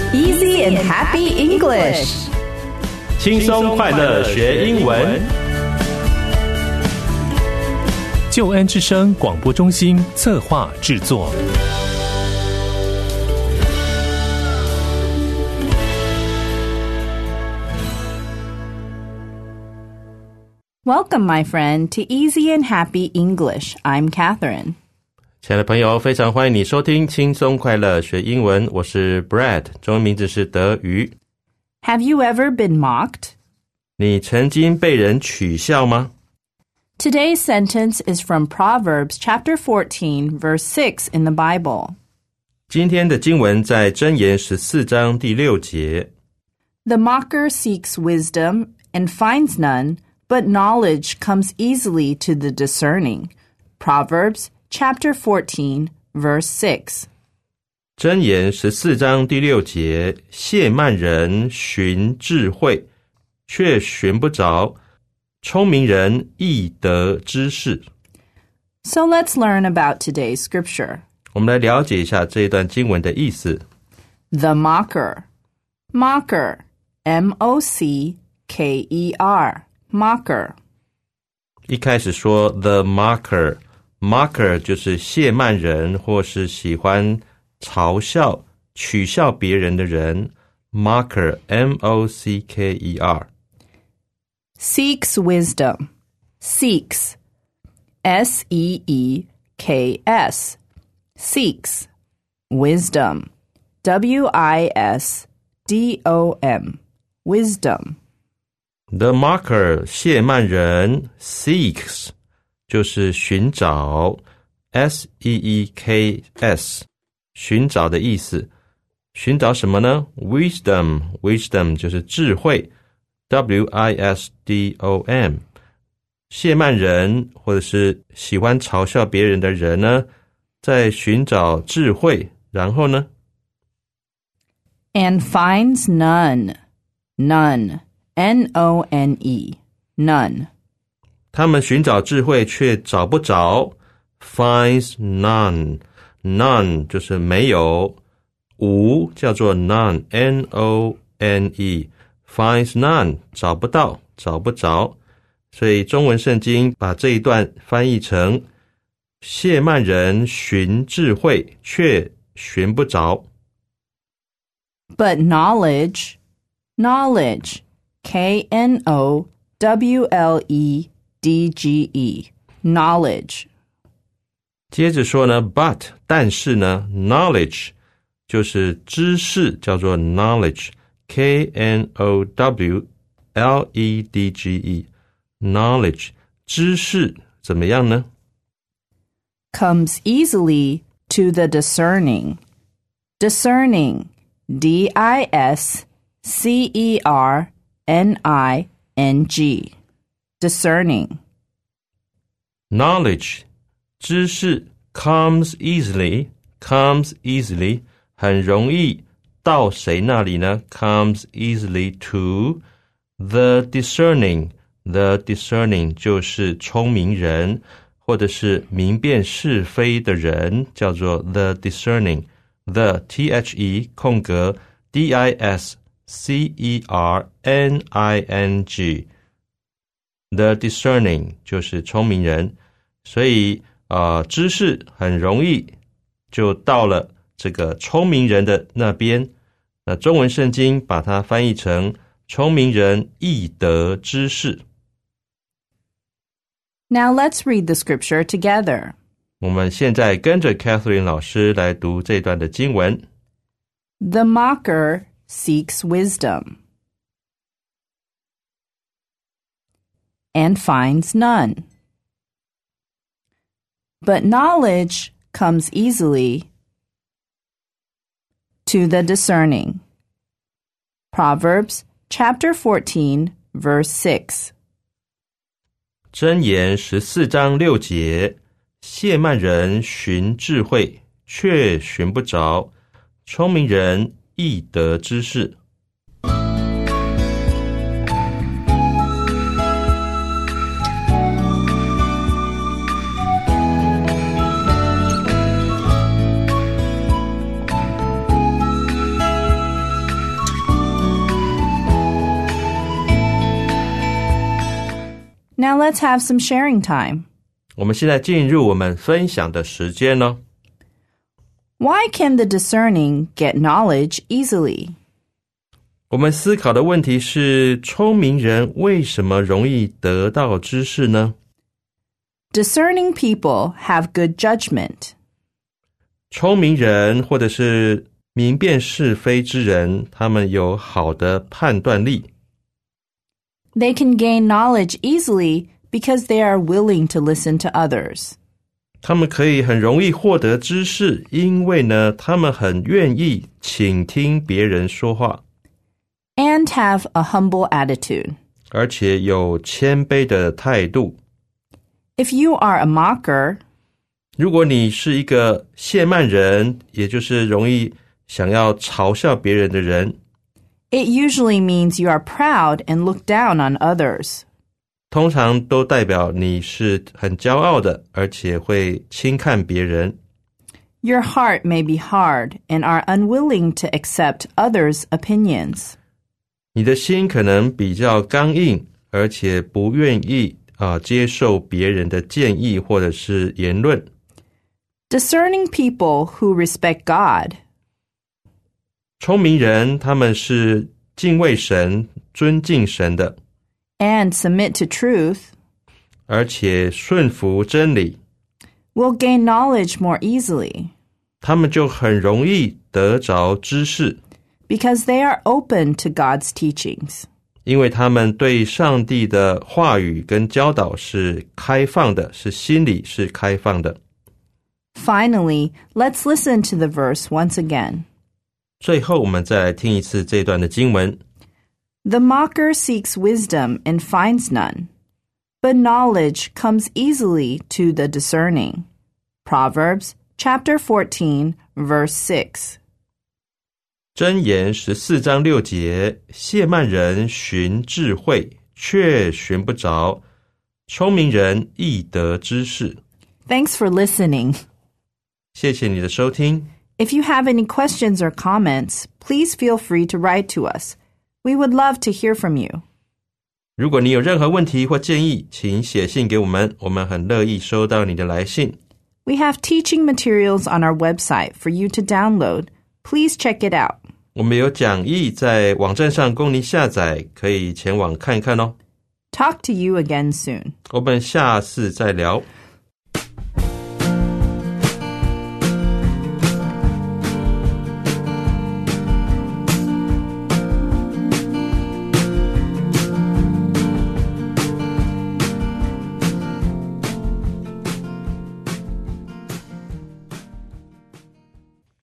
Easy and happy English. 轻松快乐学英文。 救恩之声广播中心策划制作。 Welcome, my friend, to Easy and Happy English. I'm Catherine. 亲爱的朋友，非常欢迎你收听轻松快乐学英文，我是 Brad， 中文名字是德瑜。 Have you ever been mocked? 你曾经被人取笑吗？ Today's sentence is from Proverbs chapter 14, verse 6 in the Bible. 今天的经文在箴言14章第6节。 The mocker seeks wisdom and finds none, but knowledge comes easily to the discerning. Proverbs chapter 14, verse 6. 箴言14章第6节，谢慢人寻智慧，却寻不着，聪明人易得知识。 So let's learn about today's scripture. 我们来了解一下这一段经文的意思。 The mocker. Mocker. M-O-C-K-E-R. Mocker. 一开始说 the mocker 就是谢慢人或是喜欢嘲笑取笑别人的人。 mocker M-O-C-K-E-R. Seeks wisdom. Seeks. S-E-E-K-S. Seeks. Wisdom. W-I-S-D-O-M. Wisdom. The mocker 谢慢人 seeks 就是寻找 S-E-E-K-S 寻找的意思。寻找什么呢？ Wisdom 就是智慧 W-I-S-D-O-M。 谢慢人或者是喜欢嘲笑别人的人呢，在寻找智慧，然后呢 And finds none. None. N-O-N-E. None. 他们寻找智慧却找不着 finds none. None 就是没有，无叫做 none. N-O-N-E. Finds none 找不到，找不着。所以中文圣经把这一段翻译成谢慢人寻智慧却寻不着。 But knowledge. K-N-O-W-L-E-D-G-E. Knowledge. 接着说呢 but 但是呢 knowledge 就是知识，叫做 knowledge K-N-O-W-L-E-D-G-E. knowledge 知識怎麼樣呢？ Comes easily to the discerning. Discerning. D-I-S-C-E-R-N-I-N-G. Discerning. knowledge 知識 comes easily 很容易到誰那裡呢？ comes easily to the discerning. The discerning 就是聰明人或者是明辨是非的人，叫做 the discerning. The T-H-E 空格 D-I-S-C-E-R-N-I-N-G. The discerning 就是聰明人，所以知識很容易就到了这个聰明人的那邊。那中文聖經把它翻譯成聰明人易得知識。 Now let's read the scripture together. 我们现在跟着 Catherine 老师来读这段的经文。 The mocker seeks wisdom and finds none. But knowledge comes easily to the discerning. Proverbs chapter 14, verse 6. 箴言14章6節，谢慢人尋智慧，卻尋不着，聰明人易得知識。 Now let's have some sharing time. 我们现在进入我们分享的时间咯。 Why can the discerning get knowledge easily? 我们思考的问题是，聪明人为什么容易得到知识呢？ Discerning people have good judgment. 聪明人或者是明辨是非之人，他们有好的判断力。 They can gain knowledge easily because they are willing to listen to others. 他们可以很容易获得知识，因为呢，他们很愿意倾听别人说话。 And have a humble attitude. 而且有谦卑的态度。 If you are a mocker, 如果你是一个谢曼人，也就是容易想要嘲笑别人的人， it usually means you are proud and look down on others. 通常都代表你是很骄傲的，而且会轻看别人。 Your heart may be hard and are unwilling to accept others' opinions. 你的心可能比较刚硬，而且不愿意接受别人的建议或者是言论。 Discerning people who respect God. 聪明人他们是敬畏神、尊敬神的， And submit to truth. 而且顺服真理， Will gain knowledge more easily. 他们就很容易得着知识。 Because they are open to God's teachings. 因为他们对上帝的话语跟教导是开放的，是心里是开放的。 Finally, let's listen to the verse once again. 最后我们再来听一次这段的经文。 The mocker seeks wisdom and finds none, but knowledge comes easily to the discerning. Proverbs chapter 14, verse 6. 箴言14章6节，谢曼人寻智慧，却寻不着；聪明人易得知识。 Thanks for listening. 谢谢你的收听。 If you have any questions or comments, please feel free to write to us. We would love to hear from you. 如果你有任何问题或建议，请写信给我们，我们很乐意收到你的来信。 We have teaching materials on our website for you to download. Please check it out. 我们有讲义在网站上供你下载，可以前往看一看哦。 Talk to you again soon. 我们下次再聊。